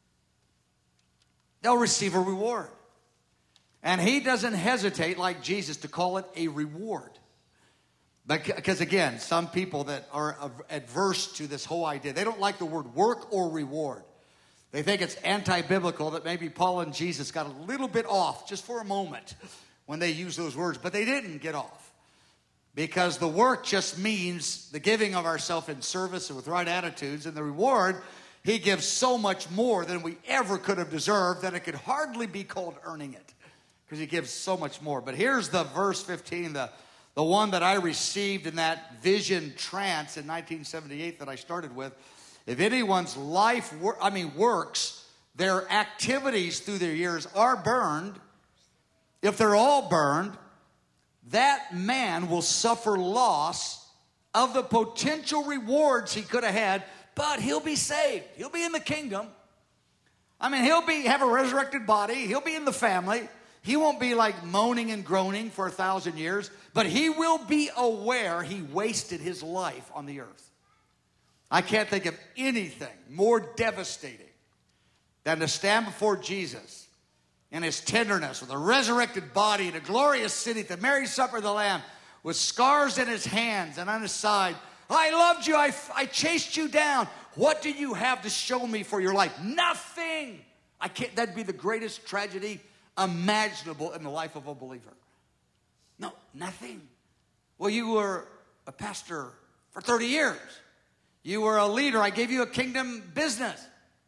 they'll receive a reward. And he doesn't hesitate, like Jesus, to call it a reward. Because again, some people that are adverse to this whole idea, they don't like the word work or reward. They think it's anti-biblical, that maybe Paul and Jesus got a little bit off just for a moment when they use those words. But they didn't get off. Because the work just means the giving of ourselves in service and with right attitudes. And the reward, he gives so much more than we ever could have deserved that it could hardly be called earning it. Because he gives so much more. But here's the verse fifteen, the, the one that I received in that vision trance in nineteen seventy-eight that I started with. If anyone's life, I mean works, their activities through their years are burned, if they're all burned, that man will suffer loss of the potential rewards he could have had, but he'll be saved. He'll be in the kingdom. I mean, he'll be have a resurrected body. He'll be in the family. He won't be like moaning and groaning for a thousand years, but he will be aware he wasted his life on the earth. I can't think of anything more devastating than to stand before Jesus in his tenderness with a resurrected body in a glorious city at the marriage supper of the Lamb with scars in his hands and on his side. I loved you. I, I chased you down. What do you have to show me for your life? Nothing. I can't. That'd be the greatest tragedy imaginable in the life of a believer. No, nothing. Well, you were a pastor for thirty years. You were a leader. I gave you a kingdom business.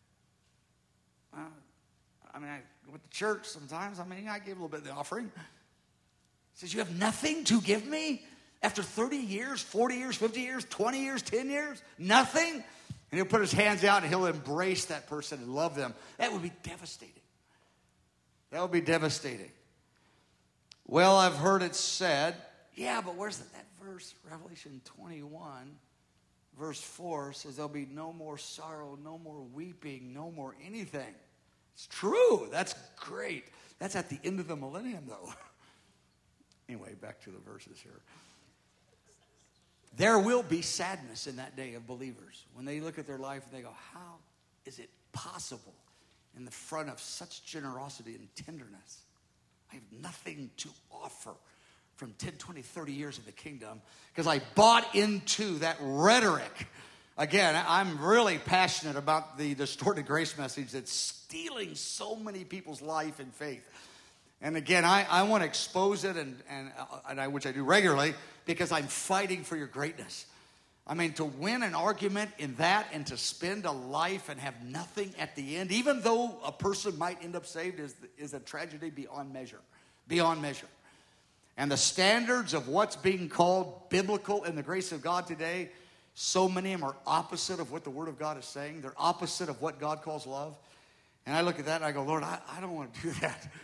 Uh, I mean, I go to church sometimes. I mean, I gave a little bit of the offering. He says, you have nothing to give me? After thirty years, forty years, fifty years, twenty years, ten years? Nothing? And he'll put his hands out and he'll embrace that person and love them. That would be devastating. That would be devastating. Well, I've heard it said, yeah, but where's that, that verse? Revelation twenty-one, verse four says there'll be no more sorrow, no more weeping, no more anything. It's true. That's great. That's at the end of the millennium, though. Anyway, back to the verses here. There will be sadness in that day of believers. When they look at their life and they go, how is it possible in the front of such generosity and tenderness? I have nothing to offer from ten, twenty, thirty years of the kingdom because I bought into that rhetoric. Again, I'm really passionate about the distorted grace message that's stealing so many people's life and faith. And again, I, I want to expose it, and, and, uh, and I, which I do regularly, because I'm fighting for your greatness. I mean, to win an argument in that and to spend a life and have nothing at the end, even though a person might end up saved, is, is a tragedy beyond measure. Beyond measure. And the standards of what's being called biblical in the grace of God today, so many of them are opposite of what the Word of God is saying. They're opposite of what God calls love. And I look at that and I go, Lord, I, I don't want to do that.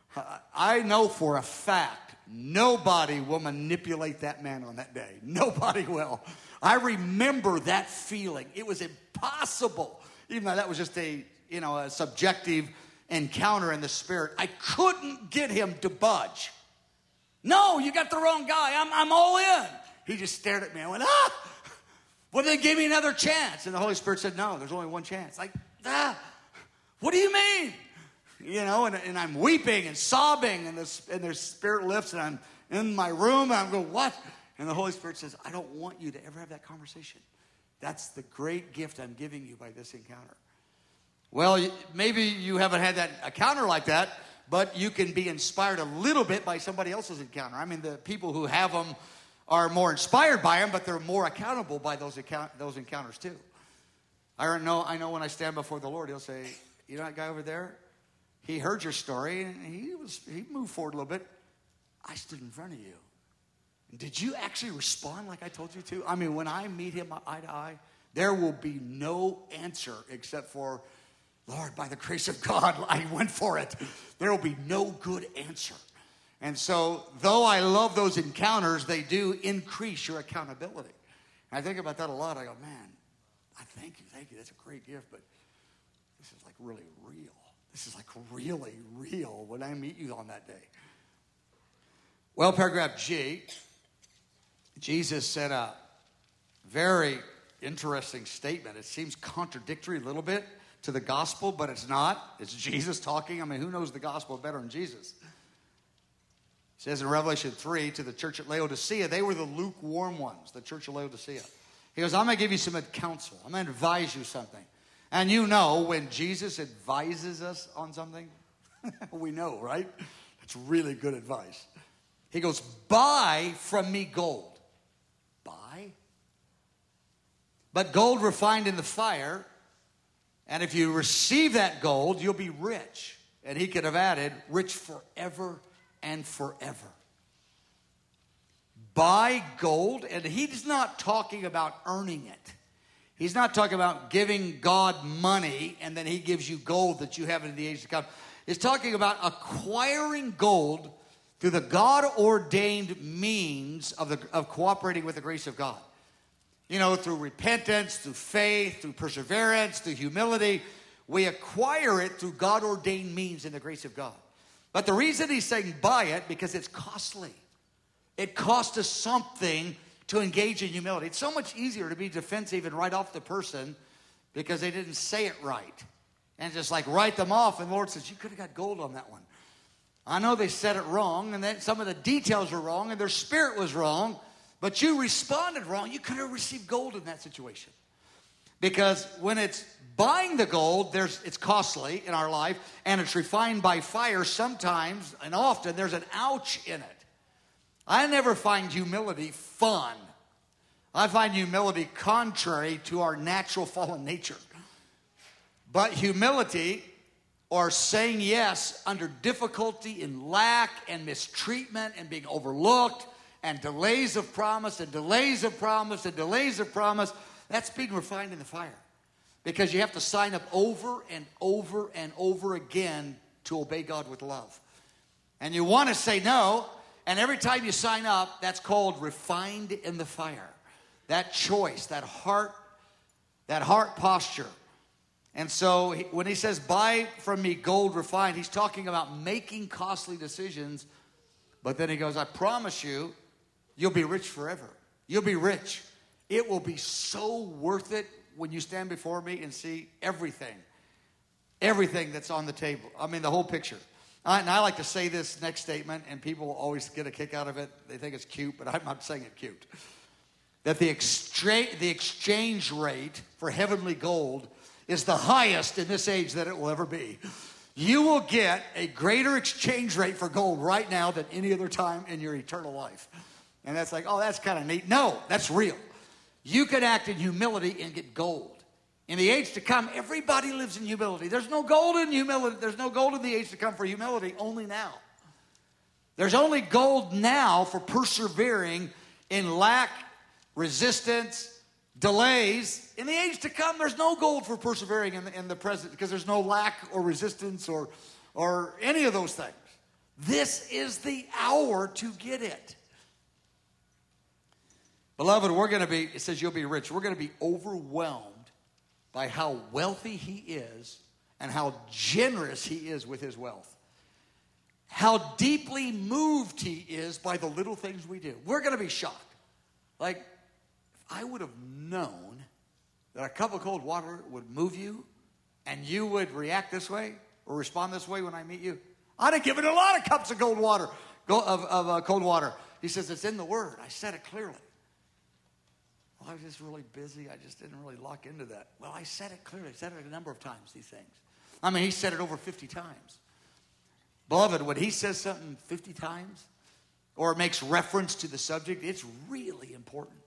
I know for a fact nobody will manipulate that man on that day. Nobody will. I remember that feeling. It was impossible, even though that was just a, you know, a subjective encounter in the spirit. I couldn't get him to budge. No, you got the wrong guy. I'm, I'm all in. He just stared at me. I went, ah! Well, then give me another chance. And the Holy Spirit said, no, there's only one chance. Like, ah, what do you mean? You know, and, and I'm weeping and sobbing, and, this, and their spirit lifts, and I'm in my room, and I'm going, what? And the Holy Spirit says, I don't want you to ever have that conversation. That's the great gift I'm giving you by this encounter. Well, maybe you haven't had that encounter like that, but you can be inspired a little bit by somebody else's encounter. I mean, the people who have them are more inspired by them, but they're more accountable by those account, those encounters too. I know, I know when I stand before the Lord, he'll say, you know that guy over there? He heard your story, and he was he moved forward a little bit. I stood in front of you. Did you actually respond like I told you to? I mean, when I meet him eye to eye, there will be no answer except for, Lord, by the grace of God, I went for it. There will be no good answer. And so, though I love those encounters, they do increase your accountability. And I think about that a lot. I go, man, I thank you, thank you. That's a great gift, but this is like really real. This is like really real when I meet you on that day. Well, paragraph G, Jesus said a very interesting statement. It seems contradictory a little bit to the gospel, but it's not. It's Jesus talking. I mean, who knows the gospel better than Jesus? It says in Revelation three to the church at Laodicea, they were the lukewarm ones, the church of Laodicea. He goes, I'm going to give you some counsel. I'm going to advise you something. And you know, when Jesus advises us on something, we know, right? It's really good advice. He goes, buy from me gold. Buy? But gold refined in the fire, and if you receive that gold, you'll be rich. And he could have added, rich forever and forever. Buy gold, and he's not talking about earning it. He's not talking about giving God money and then he gives you gold that you have in the age to come. He's talking about acquiring gold through the God-ordained means of, the, of cooperating with the grace of God. You know, through repentance, through faith, through perseverance, through humility. We acquire it through God-ordained means in the grace of God. But the reason he's saying buy it, because it's costly. It costs us something to engage in humility. It's so much easier to be defensive and write off the person because they didn't say it right. And just like write them off. And the Lord says, you could have got gold on that one. I know they said it wrong, and that some of the details were wrong, and their spirit was wrong, but you responded wrong. You could have received gold in that situation. Because when it's buying the gold, there's it's costly in our life, and it's refined by fire. Sometimes and often there's an ouch in it. I never find humility fun. I find humility contrary to our natural fallen nature. But humility, or saying yes under difficulty and lack and mistreatment and being overlooked and delays of promise and delays of promise and delays of promise, that's being refined in the fire. Because you have to sign up over and over and over again to obey God with love. And you want to say no, and every time you sign up, that's called refined in the fire. That choice, that heart, that heart posture. And so when he says, buy from me gold refined, he's talking about making costly decisions. But then he goes, I promise you, you'll be rich forever. You'll be rich. It will be so worth it when you stand before me and see everything. Everything that's on the table. I mean, the whole picture. I, and I like to say this next statement, and people always get a kick out of it. They think it's cute, but I'm not saying it cute. That the exchange, the exchange rate for heavenly gold is the highest in this age that it will ever be. You will get a greater exchange rate for gold right now than any other time in your eternal life. And that's like, oh, that's kind of neat. No, that's real. You can act in humility and get gold. In the age to come, everybody lives in humility. There's no gold in humility. There's no gold in the age to come for humility, only now. There's only gold now for persevering in lack, resistance, delays. In the age to come, there's no gold for persevering in the, in the present because there's no lack or resistance or, or any of those things. This is the hour to get it. Beloved, we're going to be, it says you'll be rich. We're going to be overwhelmed by how wealthy he is and how generous he is with his wealth. How deeply moved he is by the little things we do. We're going to be shocked. Like, if I would have known that a cup of cold water would move you and you would react this way or respond this way when I meet you, I'd have given a lot of cups of cold water, of, of uh, cold water. He says, it's in the Word. I said it clearly. Well, I was just really busy. I just didn't really lock into that. Well, I said it clearly. I said it a number of times, these things. I mean, he said it over fifty times. Beloved, when he says something fifty times or makes reference to the subject, it's really important.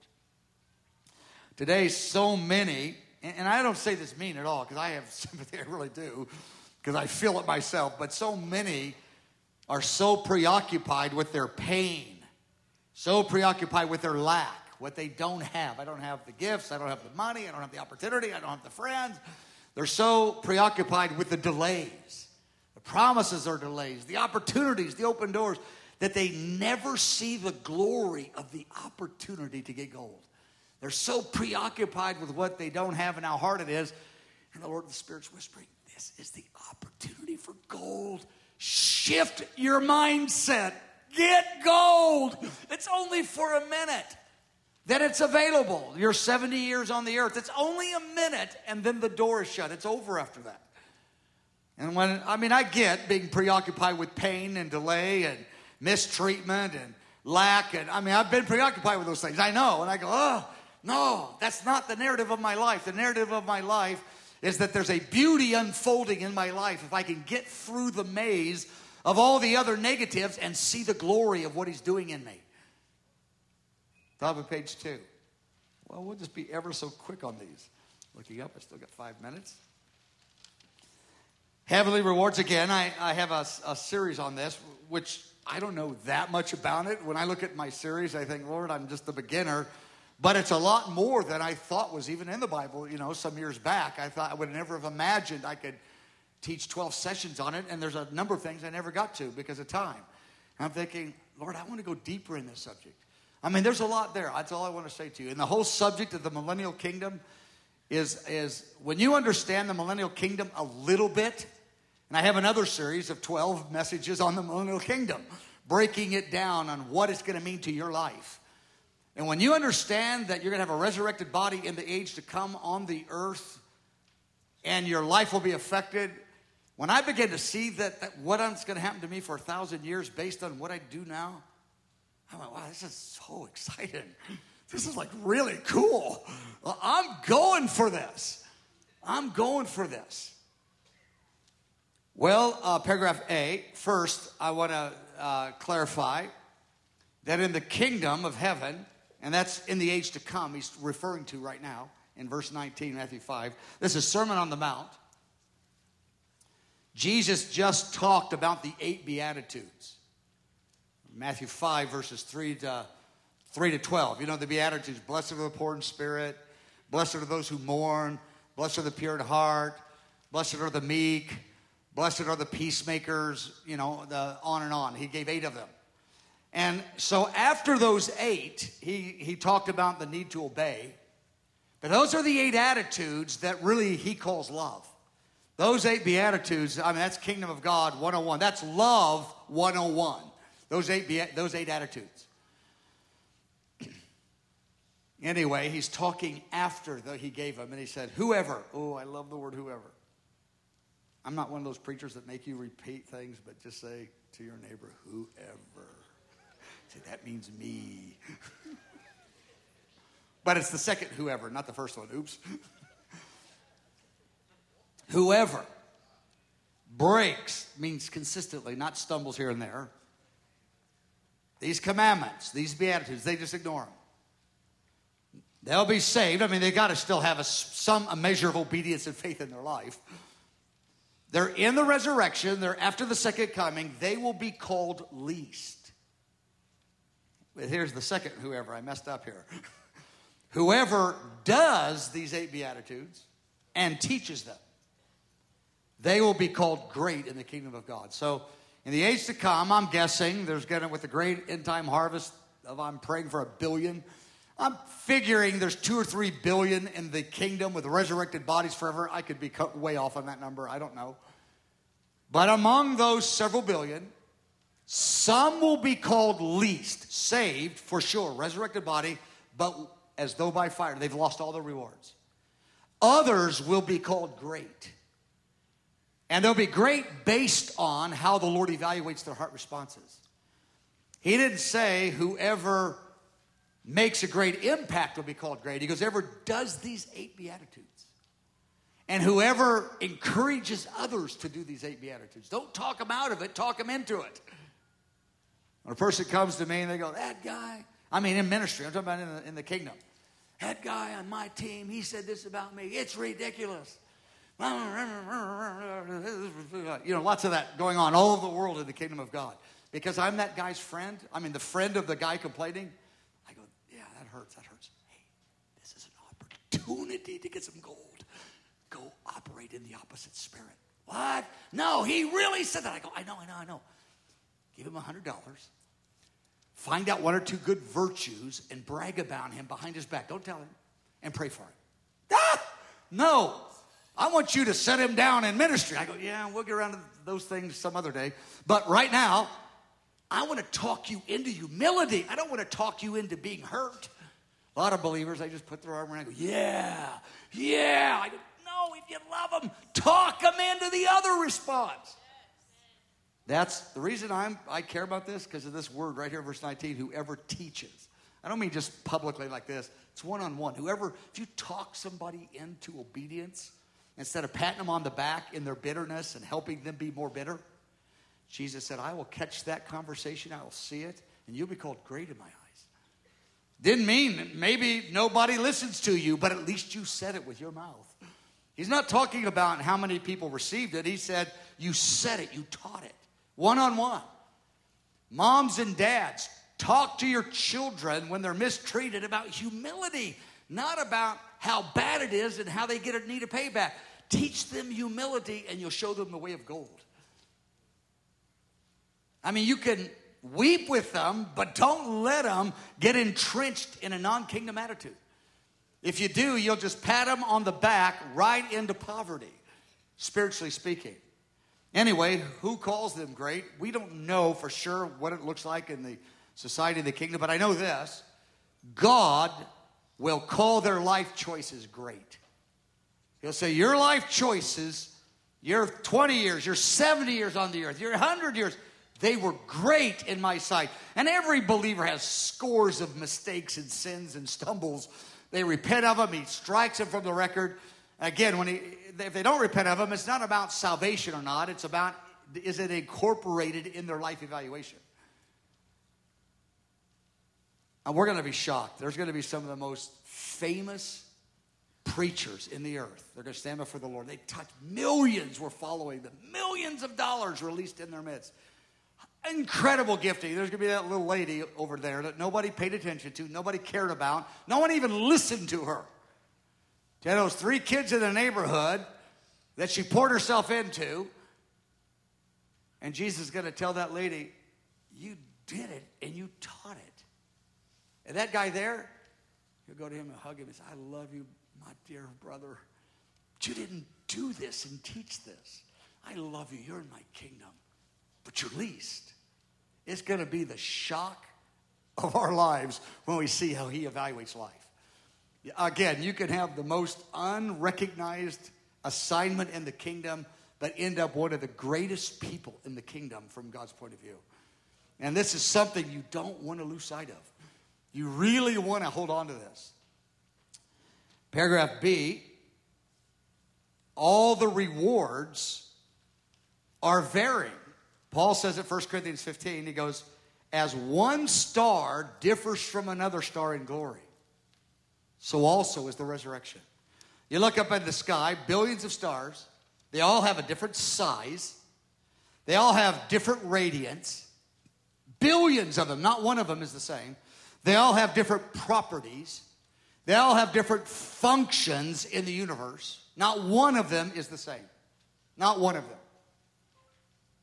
Today, so many, and I don't say this mean at all because I have sympathy, I really do, because I feel it myself, but so many are so preoccupied with their pain, so preoccupied with their lack, what they don't have. I don't have the gifts, I don't have the money, I don't have the opportunity, I don't have the friends. They're so preoccupied with the delays. The promises are delays, the opportunities, the open doors, that they never see the glory of the opportunity to get gold. They're so preoccupied with what they don't have and how hard it is. And the Lord, the Spirit's whispering, this is the opportunity for gold. Shift your mindset. Get gold. It's only for a minute that it's available. You're seventy years on the earth. It's only a minute, and then the door is shut. It's over after that. And when, I mean, I get being preoccupied with pain and delay and mistreatment and lack. And I mean, I've been preoccupied with those things. I know. And I go, oh, no, that's not the narrative of my life. The narrative of my life is that there's a beauty unfolding in my life if I can get through the maze of all the other negatives and see the glory of what he's doing in me. Top of page two. Well, we'll just be ever so quick on these. Looking up, I still got five minutes. Heavenly rewards again. I, I have a, a series on this, which I don't know that much about it. When I look at my series, I think, Lord, I'm just a beginner. But it's a lot more than I thought was even in the Bible, you know, some years back. I thought I would never have imagined I could teach twelve sessions on it. And there's a number of things I never got to because of time. And I'm thinking, Lord, I want to go deeper in this subject. I mean, there's a lot there. That's all I want to say to you. And the whole subject of the millennial kingdom is, is when you understand the millennial kingdom a little bit, and I have another series of twelve messages on the millennial kingdom, breaking it down on what it's going to mean to your life. And when you understand that you're going to have a resurrected body in the age to come on the earth, and your life will be affected, when I begin to see that, that what's going to happen to me for a thousand years based on what I do now, I'm like, wow, this is so exciting. This is like really cool. I'm going for this. I'm going for this. Well, uh, paragraph A, first, I want to uh, clarify that in the kingdom of heaven, and that's in the age to come, he's referring to right now in verse nineteen, Matthew five. This is Sermon on the Mount. Jesus just talked about the eight Beatitudes. Matthew five, verses three to, three to twelve. You know, the Beatitudes, blessed are the poor in spirit, blessed are those who mourn, blessed are the pure in heart, blessed are the meek, blessed are the peacemakers, you know, the on and on. He gave eight of them. And so after those eight, he, he talked about the need to obey. But those are the eight attitudes that really he calls love. Those eight Beatitudes, I mean, that's Kingdom of God one oh one. That's love one oh one. Those eight, those eight attitudes. Anyway, he's talking after the, he gave them, and he said, whoever. Oh, I love the word whoever. I'm not one of those preachers that make you repeat things, but just say to your neighbor, whoever. Say, that means me. But it's the second whoever, not the first one. Oops. Whoever breaks means consistently, not stumbles here and there. These commandments, these Beatitudes, they just ignore them. They'll be saved. I mean, they got to still have a, some a measure of obedience and faith in their life. They're in the resurrection. They're after the second coming. They will be called least. But here's the second whoever. I messed up here. Whoever does these eight Beatitudes and teaches them, they will be called great in the kingdom of God. So In the age to come, I'm guessing, there's going to, with the great end time harvest of I'm praying for a billion, I'm figuring there's two or three billion in the kingdom with resurrected bodies forever. I could be cut way off on that number. I don't know. But among those several billion, some will be called least, saved for sure, resurrected body, but as though by fire. They've lost all their rewards. Others will be called great. And they'll be great based on how the Lord evaluates their heart responses. He didn't say whoever makes a great impact will be called great. He goes, whoever does these eight Beatitudes. And whoever encourages others to do these eight Beatitudes. Don't talk them out of it, talk them into it. When a person comes to me and they go, that guy, I mean in ministry, I'm talking about in the, in the kingdom. That guy on my team, he said this about me. It's ridiculous. You know, lots of that going on all over the world in the kingdom of God. Because I'm that guy's friend. I mean, the friend of the guy complaining. I go, yeah, that hurts, that hurts. Hey, this is an opportunity to get some gold. Go operate in the opposite spirit. What? No, he really said that. I go, I know, I know, I know. Give him one hundred dollars. Find out one or two good virtues and brag about him behind his back. Don't tell him. And pray for him. Ah! No. I want you to set him down in ministry. I go, yeah, we'll get around to those things some other day. But right now, I want to talk you into humility. I don't want to talk you into being hurt. A lot of believers, they just put their arm around and go, yeah, yeah. I go, no, if you love them, talk them into the other response. That's the reason I'm, I care about this, because of this word right here, verse nineteen, whoever teaches. I don't mean just publicly like this. It's one-on-one. Whoever, if you talk somebody into obedience, instead of patting them on the back in their bitterness and helping them be more bitter, Jesus said, I will catch that conversation, I will see it, and you'll be called great in my eyes. Didn't mean that maybe nobody listens to you, but at least you said it with your mouth. He's not talking about how many people received it. He said, you said it, you taught it. One-on-one. Moms and dads, talk to your children when they're mistreated about humility, not about how bad it is and how they get a need a payback. Teach them humility and you'll show them the way of gold. I mean, you can weep with them, but don't let them get entrenched in a non-kingdom attitude. If you do, you'll just pat them on the back right into poverty, spiritually speaking. Anyway, who calls them great? We don't know for sure what it looks like in the society of the kingdom, but I know this. God will call their life choices great. He'll say, your life choices, you're twenty years, you're seventy years on the earth, you're one hundred years, they were great in my sight. And every believer has scores of mistakes and sins and stumbles. They repent of them, he strikes them from the record. Again, when he, if they don't repent of them, it's not about salvation or not. It's about, is it incorporated in their life evaluation? And we're going to be shocked. There's going to be some of the most famous preachers in the earth. They're going to stand before the Lord. They touch millions were following them. Millions of dollars released in their midst. Incredible gifting. There's going to be that little lady over there that nobody paid attention to, nobody cared about. No one even listened to her. She had those three kids in the neighborhood that she poured herself into. And Jesus is going to tell that lady, you did it and you taught it. And that guy there, he'll go to him and hug him and say, I love you, my dear brother. But you didn't do this and teach this. I love you. You're in my kingdom. But you're least. It's going to be the shock of our lives when we see how he evaluates life. Again, you can have the most unrecognized assignment in the kingdom, but end up one of the greatest people in the kingdom from God's point of view. And this is something you don't want to lose sight of. You really want to hold on to this. Paragraph B, all the rewards are varying. Paul says in First Corinthians fifteen, he goes, as one star differs from another star in glory, so also is the resurrection. You look up in the sky, billions of stars. They all have a different size. They all have different radiance. Billions of them, not one of them is the same. They all have different properties. They all have different functions in the universe. Not one of them is the same. Not one of them.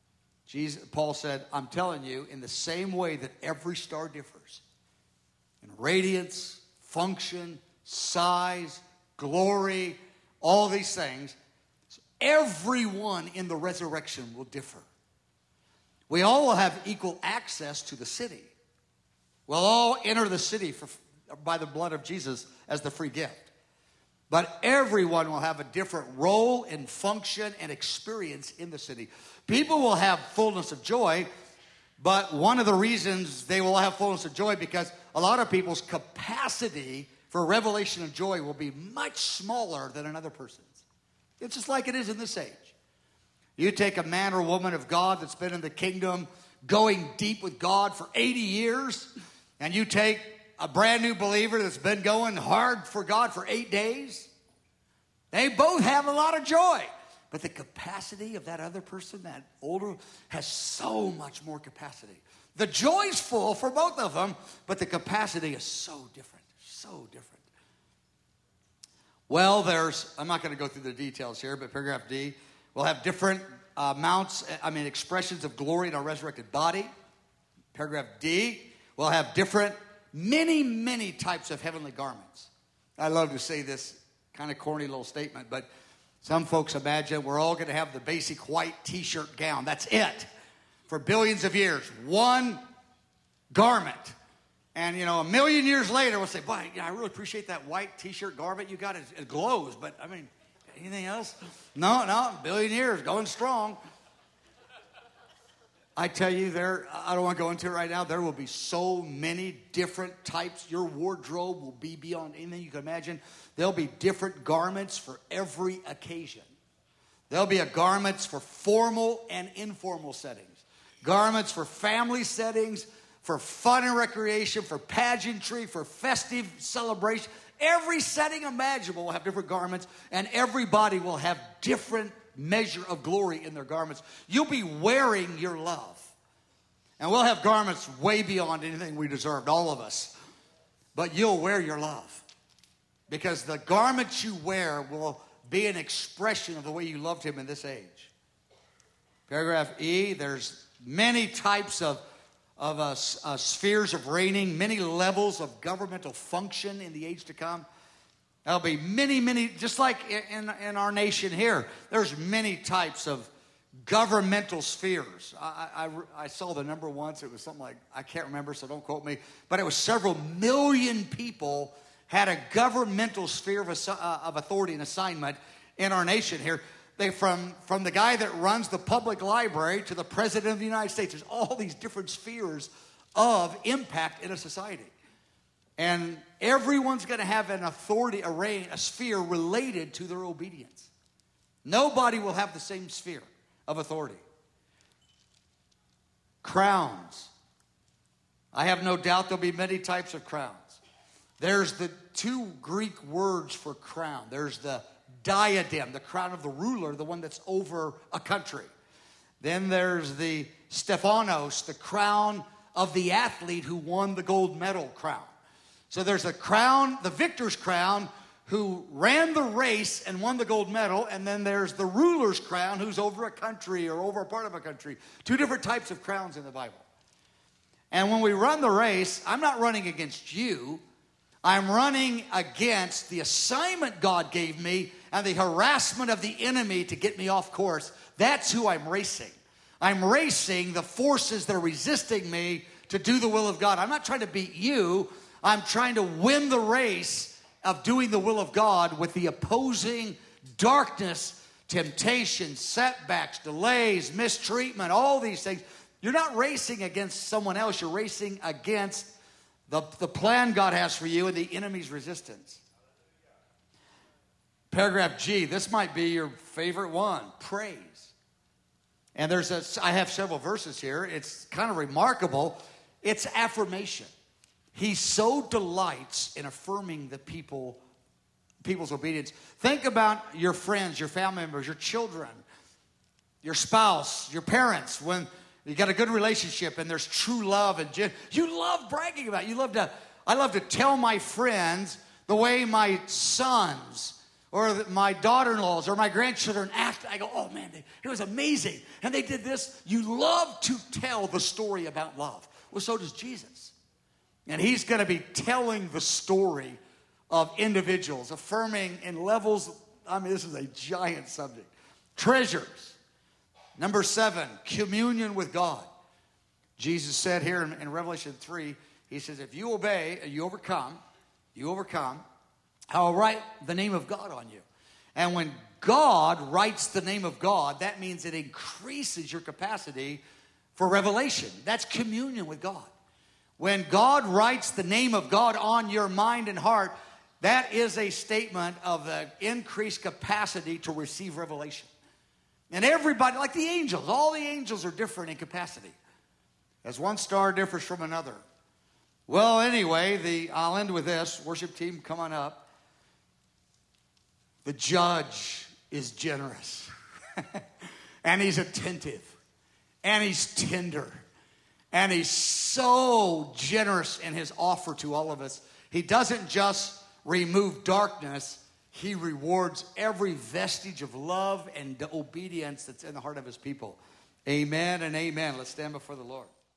Jesus, Paul said, I'm telling you, in the same way that every star differs in radiance, function, size, glory, all these things, everyone in the resurrection will differ. We all will have equal access to the city. We'll all enter the city for, by the blood of Jesus as the free gift. But everyone will have a different role and function and experience in the city. People will have fullness of joy, but one of the reasons they will have fullness of joy because a lot of people's capacity for revelation of joy will be much smaller than another person's. It's just like it is in this age. You take a man or woman of God that's been in the kingdom going deep with God for eighty years, and you take a brand new believer that's been going hard for God for eight days. They both have a lot of joy. But the capacity of that other person, that older, has so much more capacity. The joy's full for both of them, but the capacity is so different, so different. Well, there's, I'm not going to go through the details here, but paragraph D, we'll have different uh, amounts, I mean, expressions of glory in our resurrected body. Paragraph D, we'll have different, many, many types of heavenly garments. I love to say this kind of corny little statement, but some folks imagine we're all going to have the basic white t-shirt gown. That's it. For billions of years. One garment. And, you know, a million years later, we'll say, boy, yeah, I really appreciate that white t-shirt garment you got. It, it glows, but, I mean, anything else? No, no, a billion years, going strong. I tell you, there, I don't want to go into it right now. There will be so many different types. Your wardrobe will be beyond anything you can imagine. There'll be different garments for every occasion. There'll be a garments for formal and informal settings. Garments for family settings, for fun and recreation, for pageantry, for festive celebration. Every setting imaginable will have different garments, and everybody will have different measure of glory in their garments. You'll be wearing your love. And we'll have garments way beyond anything we deserved, all of us. But you'll wear your love. Because the garments you wear will be an expression of the way you loved him in this age. Paragraph E, there's many types of, of uh, uh, spheres of reigning, many levels of governmental function in the age to come. There'll be many, many, just like in, in our nation here, there's many types of governmental spheres. I, I, I saw the number once. It was something like, I can't remember, so don't quote me. But it was several million people had a governmental sphere of, uh, of authority and assignment in our nation here. They from, from the guy that runs the public library to the president of the United States. There's all these different spheres of impact in a society. And everyone's going to have an authority, a reign, a sphere related to their obedience. Nobody will have the same sphere of authority. Crowns. I have no doubt there'll be many types of crowns. There's the two Greek words for crown. There's the diadem, the crown of the ruler, the one that's over a country. Then there's the Stephanos, the crown of the athlete who won the gold medal crown. So there's a crown, the victor's crown, who ran the race and won the gold medal, and then there's the ruler's crown who's over a country or over a part of a country. Two different types of crowns in the Bible. And when we run the race, I'm not running against you. I'm running against the assignment God gave me and the harassment of the enemy to get me off course. That's who I'm racing. I'm racing the forces that are resisting me to do the will of God. I'm not trying to beat you. I'm trying to win the race of doing the will of God with the opposing darkness, temptation, setbacks, delays, mistreatment, all these things. You're not racing against someone else. You're racing against the, the plan God has for you and the enemy's resistance. Paragraph G, this might be your favorite one, praise. And there's a, I have several verses here. It's kind of remarkable. It's affirmation. He so delights in affirming the people, people's obedience. Think about your friends, your family members, your children, your spouse, your parents. When you got a good relationship and there's true love and gen- you love bragging about it. You love to. I love to tell my friends the way my sons or that my daughter-in-laws or my grandchildren act. I go, oh man, they, it was amazing. And they did this. You love to tell the story about love. Well, so does Jesus. And he's going to be telling the story of individuals, affirming in levels. I mean, this is a giant subject. Treasures. Number seven, communion with God. Jesus said here in, in Revelation three, he says, if you obey and you overcome, you overcome, I'll write the name of God on you. And when God writes the name of God, that means it increases your capacity for revelation. That's communion with God. When God writes the name of God on your mind and heart, that is a statement of the increased capacity to receive revelation. And everybody, like the angels, all the angels are different in capacity. As one star differs from another. Well, anyway, the I'll end with this. Worship team, come on up. The judge is generous. And he's attentive. And he's tender. And he's so generous in his offer to all of us. He doesn't just remove darkness. He rewards every vestige of love and obedience that's in the heart of his people. Amen and amen. Let's stand before the Lord.